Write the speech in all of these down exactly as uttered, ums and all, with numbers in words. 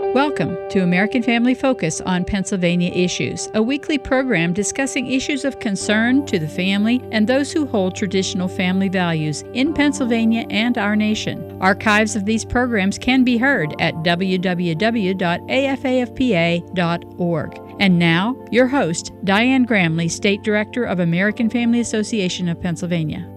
Welcome to American Family Focus on Pennsylvania Issues, a weekly program discussing issues of concern to the family and those who hold traditional family values in Pennsylvania and our nation. Archives of these programs can be heard at w w w dot a f a f p a dot org. And now, your host, Diane Gramley, State Director of American Family Association of Pennsylvania.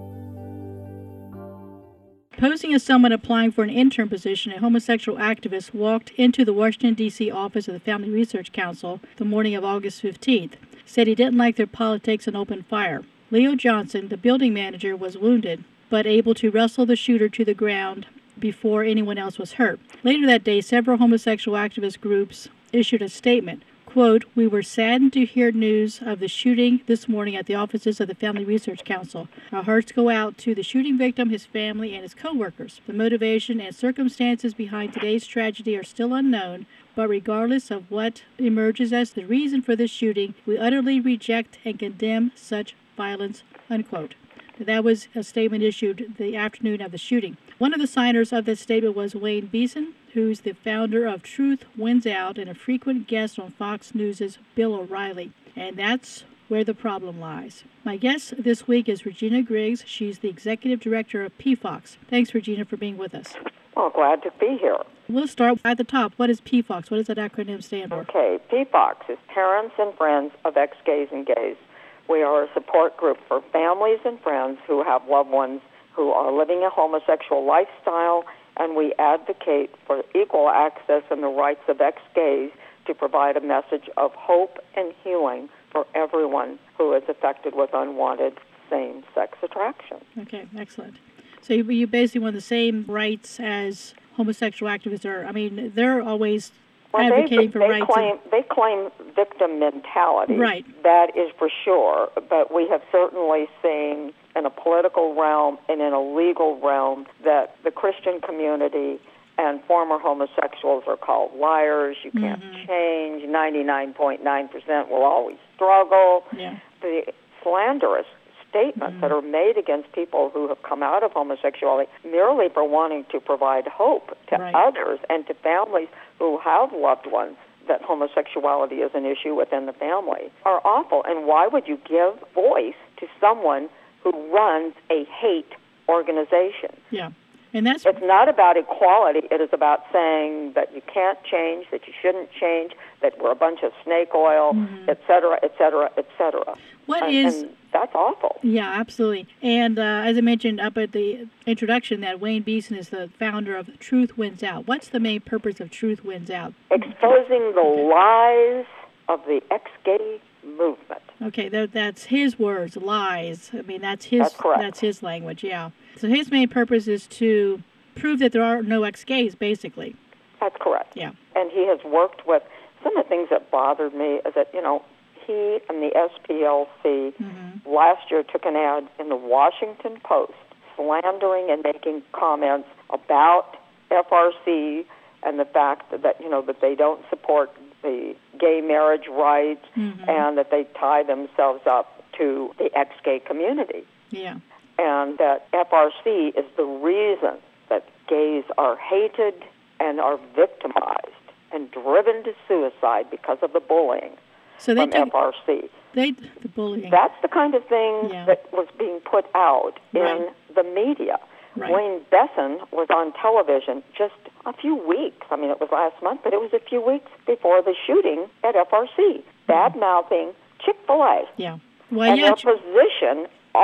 Posing as someone applying for an intern position, a homosexual activist walked into the Washington, D C office of the Family Research Council the morning of August fifteenth, said he didn't like their politics and opened fire. Leo Johnson, the building manager, was wounded, but able to wrestle the shooter to the ground before anyone else was hurt. Later that day, several homosexual activist groups issued a statement. Quote, "We were saddened to hear news of the shooting this morning at the offices of the Family Research Council. Our hearts go out to the shooting victim, his family, and his co-workers. The motivation and circumstances behind today's tragedy are still unknown, but regardless of what emerges as the reason for this shooting, we utterly reject and condemn such violence," unquote. That was a statement issued the afternoon of the shooting. One of the signers of that statement was Wayne Beason, who's the founder of Truth Wins Out and a frequent guest on Fox News' Bill O'Reilly. And that's where the problem lies. My guest this week is Regina Griggs. She's the executive director of P FOX. Thanks, Regina, for being with us. Well, glad to be here. We'll start at the top. What is P FOX? What does that acronym stand for? Okay, P FOX is Parents and Friends of Ex-Gays and Gays. We are a support group for families and friends who have loved ones who are living a homosexual lifestyle, and we advocate for equal access and the rights of ex-gays to provide a message of hope and healing for everyone who is affected with unwanted same-sex attraction. Okay, excellent. So you, you basically want the same rights as homosexual activists are. I mean, they're always well, advocating they, for they rights. Claim, and... They claim victim mentality. Right. That is for sure, but we have certainly seen in a political realm and in a legal realm that the Christian community and former homosexuals are called liars. You can't mm-hmm. change. ninety-nine point nine percent will always struggle. Yeah. The slanderous statements mm-hmm. that are made against people who have come out of homosexuality merely for wanting to provide hope to right. others and to families who have loved ones that homosexuality is an issue within the family are awful. And why would you give voice to someone who runs a hate organization? Yeah. And that's It's not about equality. It is about saying that you can't change, that you shouldn't change, that we're a bunch of snake oil, mm-hmm. et cetera, et cetera, et cetera. What and, is... and that's awful. Yeah, absolutely. And uh, as I mentioned up at the introduction, that Wayne Beason is the founder of Truth Wins Out. What's the main purpose of Truth Wins Out? Exposing the okay. lies of the ex-gay movement. Okay, that, that's his words, lies. I mean, that's his. That's correct. That's his language. Yeah. So his main purpose is to prove that there are no ex-gays, basically. That's correct. Yeah. And he has worked with some of the things that bothered me is that you know he and the S P L C mm-hmm. last year took an ad in the Washington Post slandering and making comments about F R C and the fact that, that you know that they don't support the gay marriage rights mm-hmm. and that they tie themselves up to the ex-gay community. Yeah. And that F R C is the reason that gays are hated and are victimized and driven to suicide because of the bullying so they from took, F R C. They, the bullying. That's the kind of thing yeah. that was being put out right. in the media. Right. Wayne Beason was on television just a few weeks, I mean, it was last month, but it was a few weeks before the shooting at F R C, bad-mouthing Chick-fil-A yeah. well, and yeah, their position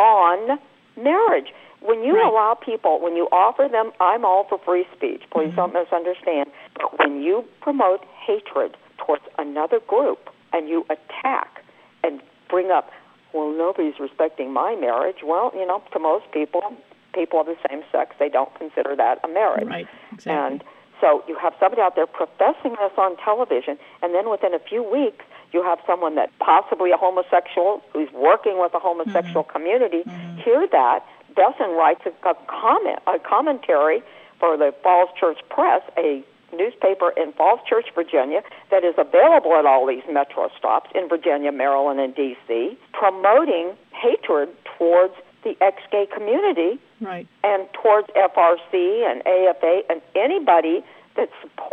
on marriage. When you right. allow people, when you offer them, I'm all for free speech, please mm-hmm. don't misunderstand, but when you promote hatred towards another group and you attack and bring up, well, nobody's respecting my marriage, well, you know, to most people, people of the same sex, they don't consider that a marriage. Right, exactly. And so you have somebody out there professing this on television, and then within a few weeks, you have someone that possibly a homosexual who's working with a homosexual mm-hmm. community mm-hmm. hear that. Beason writes a, a comment, a commentary for the Falls Church Press, a newspaper in Falls Church, Virginia, that is available at all these metro stops in Virginia, Maryland, and D C, promoting hatred towards the ex-gay community right. and towards F R C and A F A and anybody that supports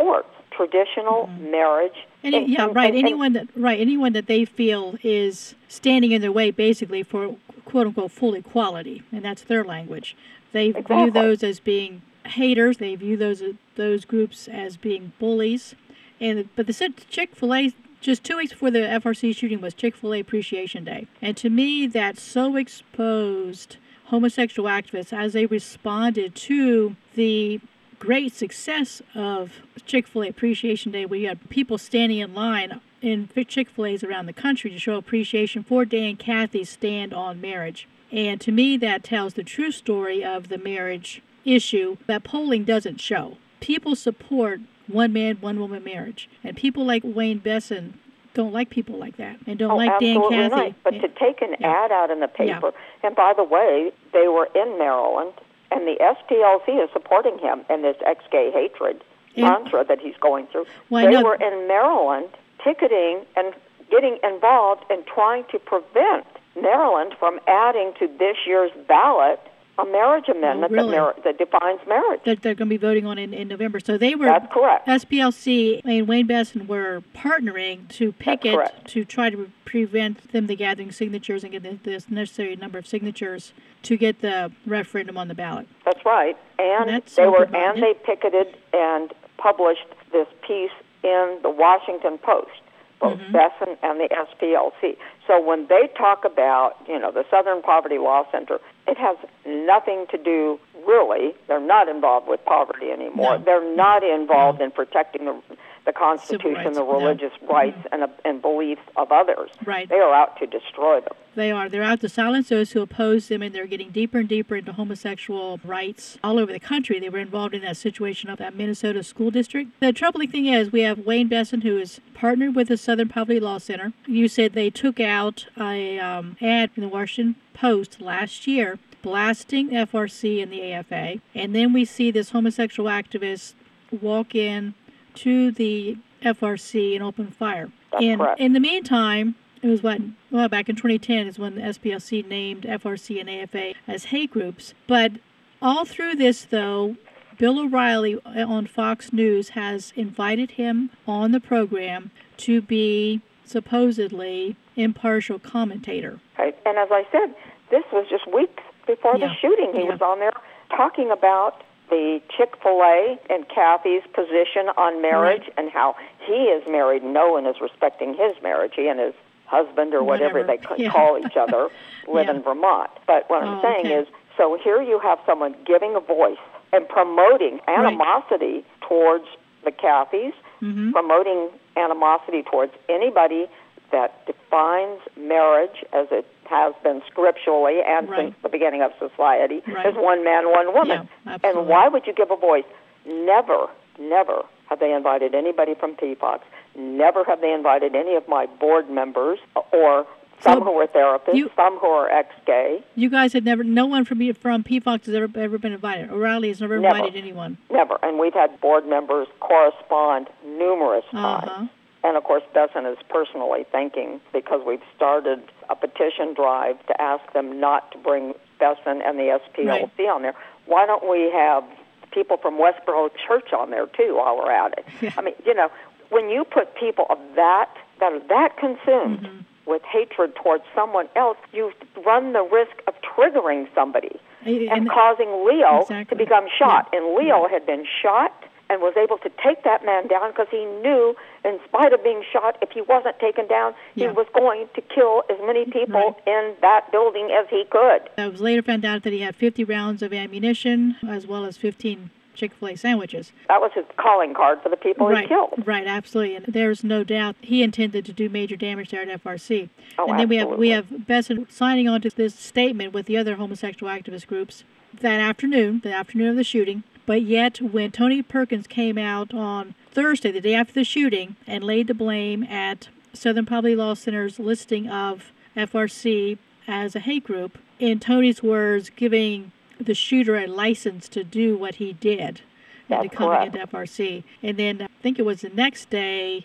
traditional mm-hmm. marriage. Any, and, yeah, and, right. And, anyone that right, anyone that they feel is standing in their way, basically for quote unquote full equality, and that's their language. They exactly. view those as being haters. They view those those groups as being bullies. And but the Chick-fil-A, just two weeks before the F R C shooting was Chick-fil-A Appreciation Day, and to me that so exposed homosexual activists as they responded to the great success of Chick-fil-A Appreciation Day, where you had people standing in line in Chick-fil-A's around the country to show appreciation for Dan Cathy's stand on marriage. And to me, that tells the true story of the marriage issue that polling doesn't show. People support one man, one woman marriage. And people like Wayne Besson don't like people like that and don't oh, like Dan Cathy. Right. But to take an yeah. ad out in the paper, yeah. and by the way, they were in Maryland, and the S P L C is supporting him in this ex-gay hatred and, mantra that he's going through. Well, they were in Maryland ticketing and getting involved in trying to prevent Maryland from adding to this year's ballot a marriage amendment oh, really? that, mar- that defines marriage. That they're going to be voting on in, in November. So they were, That's correct. S P L C and Wayne Besson were partnering to picket to try to prevent them the gathering signatures and get the, the necessary number of signatures to get the referendum on the ballot. That's right. And That's they were and it. they picketed and published this piece in the Washington Post, both mm-hmm. Besson and the S P L C. So when they talk about, you know, the Southern Poverty Law Center, it has nothing to do, really, they're not involved with poverty anymore. No. They're not involved no. in protecting the, the Constitution, the religious no. rights, mm-hmm. and, and beliefs of others. Right. They are out to destroy them. They are. They're out to silence those who oppose them, and they're getting deeper and deeper into homosexual rights all over the country. They were involved in that situation of that Minnesota school district. The troubling thing is we have Wayne Besson, who is partnered with the Southern Poverty Law Center. You said they took out a um, ad in the Washington Post last year blasting F R C and the A F A. And then we see this homosexual activist walk in to the F R C and open fire. That's and correct. In the meantime, it was what, well, back in twenty ten is when the S P L C named F R C and A F A as hate groups. But all through this, though, Bill O'Reilly on Fox News has invited him on the program to be supposedly impartial commentator. Right. And as I said, this was just weeks before yeah. the shooting. He yeah. was on there talking about the Chick-fil-A and Cathy's position on marriage right. and how he is married. No one is respecting his marriage. He and his husband or whatever, whatever. they yeah. call each other live yeah. in Vermont. But what oh, I'm saying okay. is, so here you have someone giving a voice and promoting animosity right. towards the Cathys, mm-hmm. promoting animosity towards anybody that defines marriage as it has been scripturally and right. since the beginning of society right. as one man, one woman. Yeah, and why would you give a voice? Never, never have they invited anybody from P FOX. Never have they invited any of my board members or some so who are therapists, you, some who are ex-gay. You guys had never, no one from from P FOX has ever ever been invited. O'Reilly has never, never invited anyone. Never. And we've had board members correspond numerous times. Uh-huh. And, of course, Besson is personally thanking because we've started a petition drive to ask them not to bring Besson and the S P L C right. on there. Why don't we have people from Westboro Church on there, too, while we're at it? Yeah. I mean, you know, when you put people of that, that are that consumed mm-hmm. with hatred towards someone else, you run the risk of triggering somebody and, and causing Leo exactly. to become shot. Yeah. And Leo yeah. had been shot and was able to take that man down because he knew, in spite of being shot, if he wasn't taken down, yeah. he was going to kill as many people right. in that building as he could. I was later found out that he had fifty rounds of ammunition as well as fifteen Chick-fil-A sandwiches. That was his calling card for the people right. he killed. Right, absolutely. And there's no doubt he intended to do major damage there at F R C. Oh, and then we have absolutely. we have Besson signing on to this statement with the other homosexual activist groups that afternoon, the afternoon of the shooting. But yet, when Tony Perkins came out on Thursday, the day after the shooting, and laid the blame at Southern Poverty Law Center's listing of F R C as a hate group, in Tony's words, giving the shooter a license to do what he did and to come into F R C. And then I think it was the next day,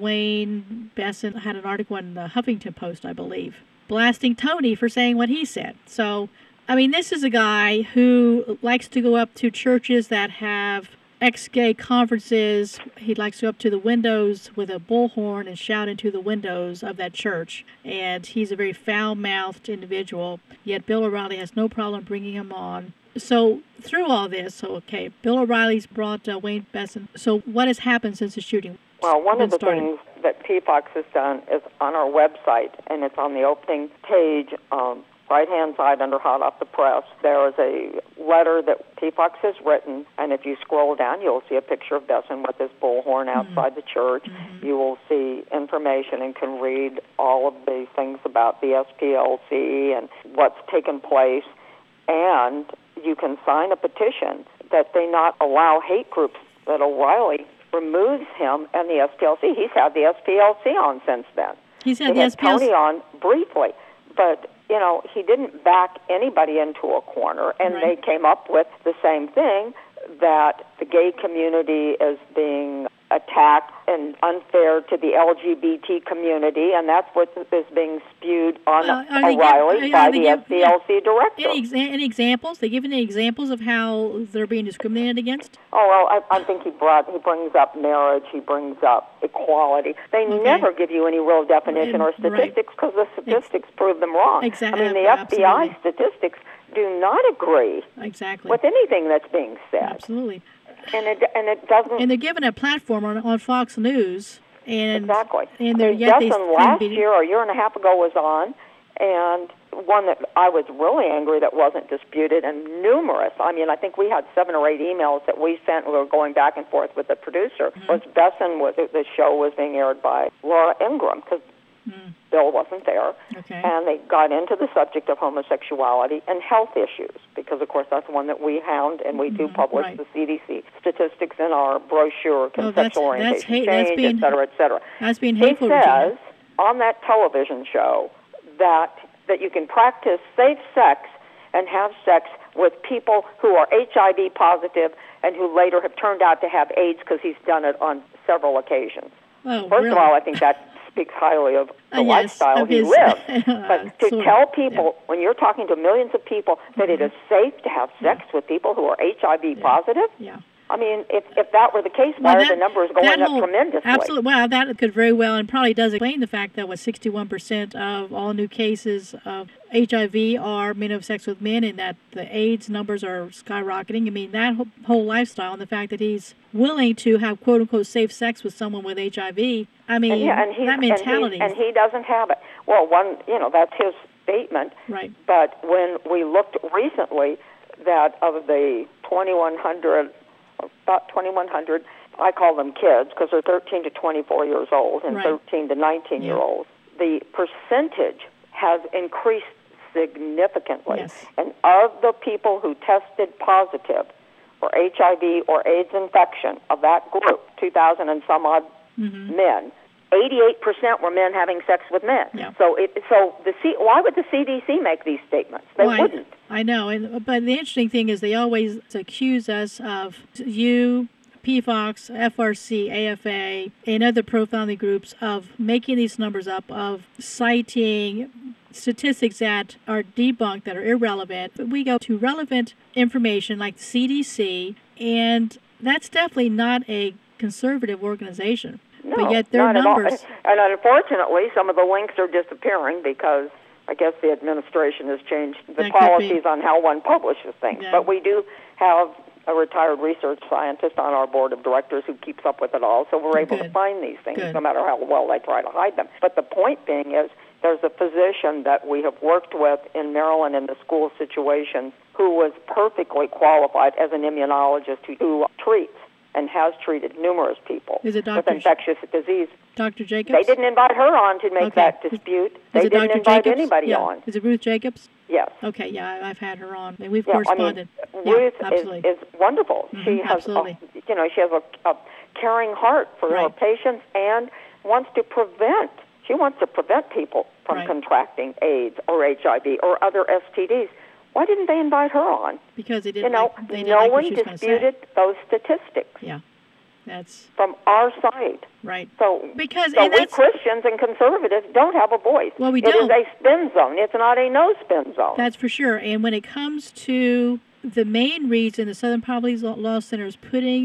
Wayne Besson had an article in the Huffington Post, I believe, blasting Tony for saying what he said. So, I mean, this is a guy who likes to go up to churches that have ex-gay conferences. He likes to go up to the windows with a bullhorn and shout into the windows of that church. And he's a very foul-mouthed individual, yet Bill O'Reilly has no problem bringing him on. So through all this, so okay, Bill O'Reilly's brought uh, Wayne Besson. So what has happened since the shooting? Well, one of the started? things that P FOX has done is on our website, and it's on the opening page, um, right-hand side under Hot Off the Press. There is a letter that P FOX has written, and if you scroll down, you'll see a picture of Besson with his bullhorn outside mm-hmm. the church. Mm-hmm. You will see information and can read all of the things about the S P L C and what's taken place, and you can sign a petition that they not allow hate groups, that O'Reilly removes him and the S P L C. He's had the S P L C on since then. He's had he the had S P L C Tony on briefly, but you know he didn't back anybody into a corner, and right. they came up with the same thing, that the gay community is being attacked and unfair to the L G B T community, and that's what is being spewed on uh, O'Reilly give, by the the S P L C yeah. director. Any, exa- any examples? They give any examples of how they're being discriminated against? Oh, well, I, I think he brought he brings up marriage, he brings up equality. They okay. never give you any real definition or statistics because right. the statistics Ex- prove them wrong. Exactly. I mean, the F B I statistics do not agree exactly. with anything that's being said. Absolutely. And it and it doesn't. And they're given a platform on, on Fox News. And exactly. And they're I mean, yet Besson they last be... year or a year and a half ago was on, and one that I was really angry that wasn't disputed, and numerous. I mean, I think we had seven or eight emails that we sent. We were going back and forth with the producer. Mm-hmm. Was Besson was the show was being aired by Laura Ingraham because mm. Bill wasn't there, okay. and they got into the subject of homosexuality and health issues because, of course, that's one that we hound, and we mm-hmm. do publish right. the C D C statistics in our brochure, oh, conceptual that's, orientation that's hate, change, that's being, et cetera, et cetera. That's being hateful. He says Regina. on that television show that that you can practice safe sex and have sex with people who are H I V positive and who later have turned out to have AIDS because he's done it on several occasions. Oh, First really? of all, I think that speaks highly of the uh, yes, lifestyle of he his, lives. uh, But to sort tell of, people, yeah. when you're talking to millions of people, that mm-hmm. it is safe to have sex yeah. with people who are H I V yeah. positive, yeah. I mean, if if that were the case, why well, are that, the numbers going whole, up tremendously? Absolutely. Well, that could very well, and probably does explain the fact that what sixty-one percent of all new cases of H I V are men who have sex with men, and that the AIDS numbers are skyrocketing. I mean, that whole lifestyle and the fact that he's willing to have quote-unquote safe sex with someone with H I V, I mean, and yeah, and that mentality. And he, and he doesn't have it. Well, one, you know, that's his statement. Right. But when we looked recently that of the twenty-one hundred, about twenty-one hundred, I call them kids because they're thirteen to twenty-four years old and right. thirteen to nineteen-year-olds, yeah. the percentage has increased significantly. Yes. And of the people who tested positive for H I V or AIDS infection, of that group, two thousand and some odd mm-hmm. men, eighty-eight percent were men having sex with men. Yeah. So, it, so the C, why would the C D C make these statements? They well, wouldn't. I, I know, and but the interesting thing is they always accuse us of you, P FOX, F R C, A F A, and other pro-family groups of making these numbers up, of citing statistics that are debunked, that are irrelevant. But we go to relevant information like the C D C, and that's definitely not a conservative organization. No, but yet their not numbers. At all. And unfortunately, some of the links are disappearing because I guess the administration has changed the that policies on how one publishes things. Yeah. But we do have a retired research scientist on our board of directors who keeps up with it all, so we're able Good. to find these things Good. no matter how well they try to hide them. But the point being is there's a physician that we have worked with in Maryland in the school situations who was perfectly qualified as an immunologist who, who treats and has treated numerous people Is it with Doctor infectious disease. Doctor Jacobs? They didn't invite her on to make okay. that dispute. Is They it didn't Doctor invite Jacobs? anybody yeah. on. Is it Ruth Jacobs? Yes. Okay, yeah, I've had her on, and we've yeah, corresponded. I mean, yeah, Ruth absolutely. is, is wonderful. Mm-hmm, she has, absolutely. A, you know, she has a, a caring heart for right. her patients and wants to prevent. She wants to prevent people from right. contracting AIDS or H I V or other S T Ds. Why didn't they invite her on? Because they didn't. You know, like, they didn't no like what one she was gonna disputed say. those statistics. Yeah, that's from our side. Right. So, because so and we that's, Christians and conservatives don't have a voice. Well, we it don't. It is a spin zone. It's not a no-spin zone. That's for sure. And when it comes to the main reason the Southern Poverty Law Center is putting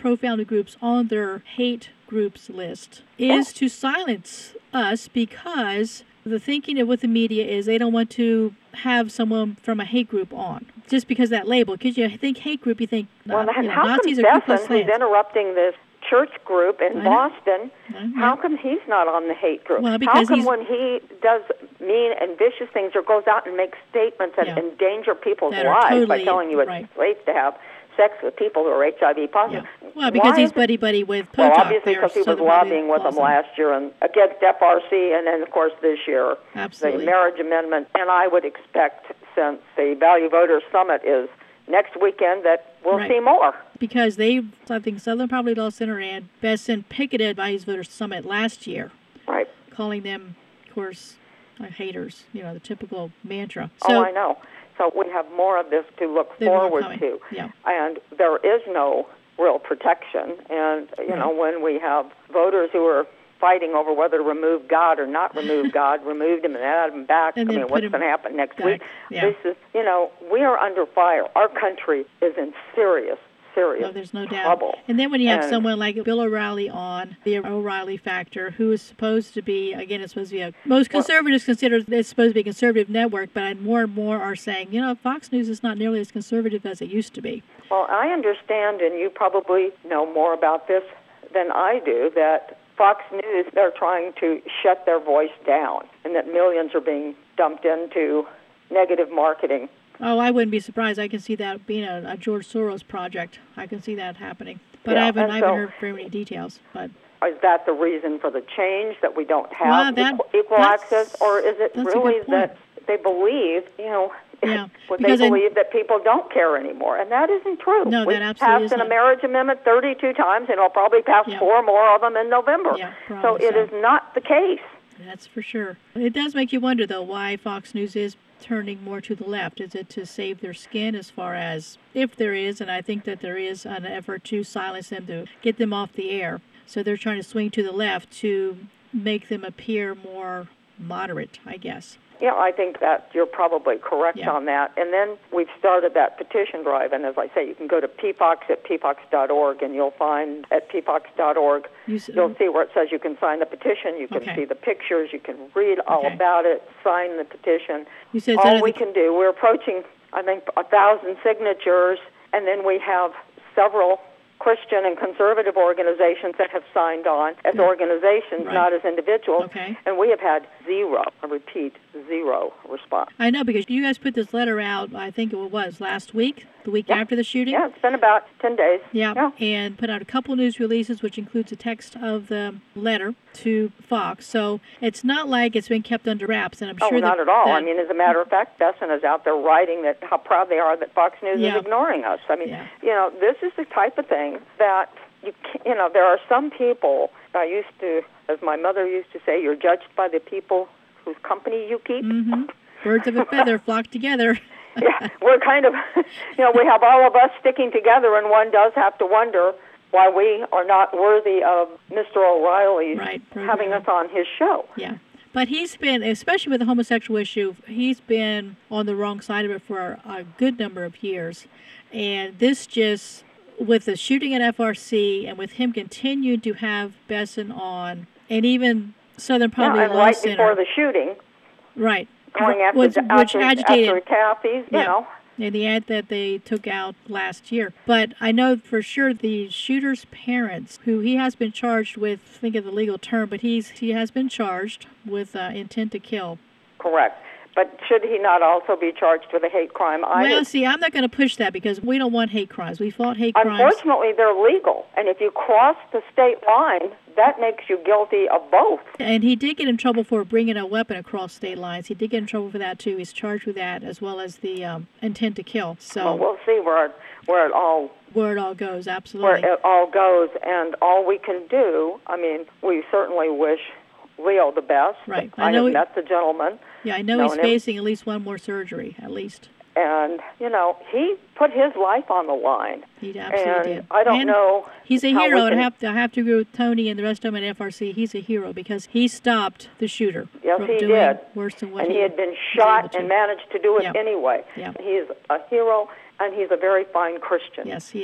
pro-family groups on their hate groups list is to silence us, because the thinking with the media is they don't want to have someone from a hate group on, just because of that label. Because you think hate group, you think well, you know, how Nazis come are Ku Klux Besson, who's Klans. interrupting this church group in I know. Boston, I know. how come he's not on the hate group? Well, how because come he's- when he does mean and vicious things or goes out and makes statements that Yeah. endanger people's That are lives by totally- telling you it's right. safe to have sex with people who are H I V Yeah. positive? Well, because Why he's is it- buddy-buddy with Potok. Well, obviously there, because he so was they're probably lobbying with them awesome. last year and against F R C, and then, of course, this year, Absolutely. the marriage amendment. And I would expect, since the Value Voters Summit is next weekend, that we'll Right. see more. Because they, I think Southern Poverty Law Center and Besson picketed Value Voters Summit last year, Right. calling them, of course, uh, haters, you know, the typical mantra. oh, So I know. So we have more of this to look There's more forward coming. to. Yeah. And there is no real protection. And, you know, when we have voters who are fighting over whether to remove God or not remove God, removed him and add him back, And I then mean, put what's him going to happen next back. week? Yeah. This is, you know, we are under fire. Our country is in serious, serious No, there's no doubt. trouble. And then when you have And- someone like Bill O'Reilly on, the O'Reilly factor, who is supposed to be, again, it's supposed to be a, most conservatives consider it's supposed to be a conservative network, but more and more are saying, you know, Fox News is not nearly as conservative as it used to be. Well, I understand, and you probably know more about this than I do, that Fox News, they're trying to shut their voice down, and that millions are being dumped into negative marketing. Oh, I wouldn't be surprised. I can see that being a, a George Soros project. I can see that happening. But Yeah, I haven't, and I haven't so- heard very many details. But Is that the reason for the change, that we don't have Well, that- equal, equal that's- access, or is it that's a really good point. that they believe, you know, Yeah, well, they because I- believe that people don't care anymore, and that isn't true. No, We've that absolutely passed is in a not. marriage amendment thirty-two times, and we'll probably pass Yeah. four more of them in November. Yeah, so probably it so. is not the case. that's for sure. It does make you wonder, though, why Fox News is turning more to the left. Is it to save their skin, as far as, if there is, and I think that there is an effort to silence them, to get them off the air. So they're trying to swing to the left to make them appear more moderate, I guess. Yeah, I think that you're probably correct Yeah. on that. And then we've started that petition drive, and as I say, you can go to p fox at p fox dot org, and you'll find at p fox dot org, You s- you'll see where it says you can sign the petition, you can Okay. see the pictures, you can read all Okay. about it, sign the petition. You said it's all under we the- can do, we're approaching, I think, a thousand signatures, and then we have several Christian and conservative organizations that have signed on as organizations, Right. not as individuals. Okay. And we have had zero, I repeat, zero response. I know, because you guys put this letter out, I think it was last week, the week Yeah. after the shooting. Yeah, it's been about ten days. Yeah, Yeah. and put out a couple news releases, which includes a text of the letter to Fox. So it's not like it's been kept under wraps, and I'm Oh, sure not that, at all. that- I mean, as a matter of fact, Besson is out there writing that how proud they are that Fox News Yeah. is ignoring us. I mean, Yeah. you know, this is the type of thing that you can, you know, there are some people. I used to, as my mother used to say, you're judged by the people whose company you keep. Mhm. Birds of a feather flock together. Yeah, we're kind of, you know, we have all of us sticking together, and one does have to wonder why we are not worthy of Mister O'Reilly Right, having program. us on his show. Yeah. But he's been, especially with the homosexual issue, he's been on the wrong side of it for a, a good number of years. And this just, with the shooting at F R C and with him continuing to have Besson on, and even Southern Poverty Yeah, and Law right Center. before the shooting, Right. going after, which, after, which agitated. after Kathy's, you Yeah. know. in the ad that they took out last year. But I know for sure the shooter's parents, who he has been charged with, think of the legal term, but he's he has been charged with uh, intent to kill. Correct. But should he not also be charged with a hate crime either? Well, see, I'm not going to push that because we don't want hate crimes. We fought hate crimes. Unfortunately, they're legal. And if you cross the state line, that makes you guilty of both. And he did get in trouble for bringing a weapon across state lines. He did get in trouble for that, too. He's charged with that, as well as the um, intent to kill. So Well, we'll see where it, where it all where it all goes, where absolutely. it all goes, and all we can do. I mean, we certainly wish Leo the best. Right. I, I know have he- met the gentleman, Yeah, I know known he's him. facing at least one more surgery, at least. and you know he put his life on the line. He absolutely And did. I don't And know. He's a how we hero, and I can- have to, I have to agree with Tony and the rest of them at F R C. He's a hero because he stopped the shooter Yes, from he doing did. worse than what and he had been was shot able to. and managed to do it Yeah. anyway. Yeah. He's a hero, and he's a very fine Christian. Yes, he is.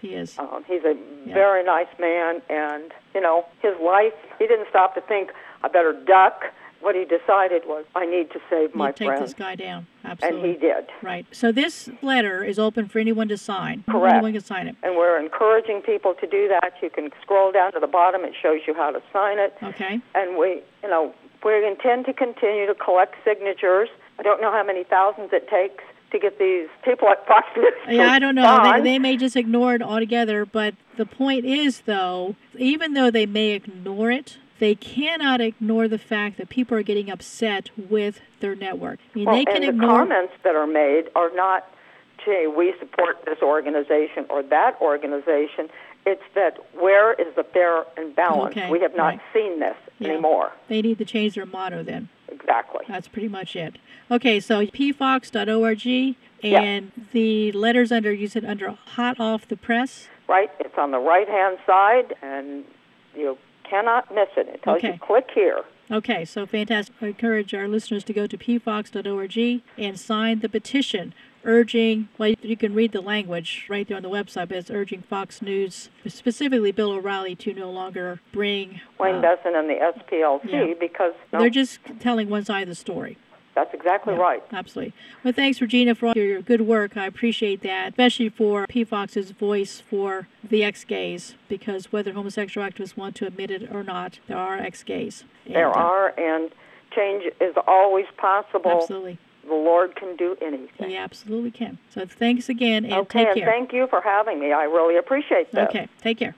He is. Um, he's a Yeah. very nice man, and, you know, his life, he didn't stop to think, I better duck. What he decided was, I need to save my You take friend. this guy down. And Absolutely. he did. Right. So this letter is open for anyone to sign. Correct. Anyone can sign it. And we're encouraging people to do that. You can scroll down to the bottom. It shows you how to sign it. Okay. And we, you know, we intend to continue to collect signatures. I don't know how many thousands it takes to get these people at Fox News to Yeah, I don't know. They, respond. they may just ignore it altogether, but the point is, though, even though they may ignore it, they cannot ignore the fact that people are getting upset with their network. I mean, Well, they can and ignore. the comments that are made are not, gee, we support this organization or that organization. It's that where is the fair and balance? Okay, We have not right. seen this Yeah. anymore. They need to change their motto then. Exactly. That's pretty much it. Okay, so p fox dot org, and the letters under, you said under hot off the press? Right? It's on the right-hand side, and you cannot miss it. It tells Okay. you click here. Okay, so fantastic. I encourage our listeners to go to p fox dot org and sign the petition urging, well, you can read the language right there on the website, but it's urging Fox News, specifically Bill O'Reilly, to no longer bring... Wayne uh, Besson and the S P L C, yeah. because no, They're just telling one side of the story. that's exactly Yeah, right. Absolutely. Well, thanks, Regina, for all your good work. I appreciate that, especially for P Fox's voice for the ex-gays, because whether homosexual activists want to admit it or not, there are ex-gays. There And, uh, are, and change is always possible. Absolutely. The Lord can do anything. He absolutely can. So thanks again, and Okay, take and care. thank you for having me. I really appreciate that. Okay, take care.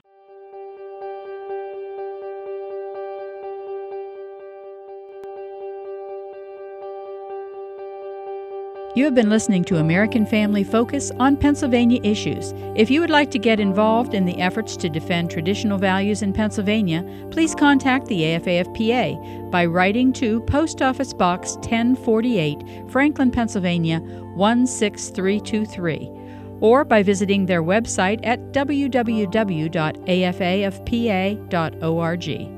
You have been listening to American Family Focus on Pennsylvania issues. If you would like to get involved in the efforts to defend traditional values in Pennsylvania, please contact the A F A F P A by writing to Post Office Box ten forty-eight, Franklin, Pennsylvania one six three two three, or by visiting their website at w w w dot a f a f p a dot org.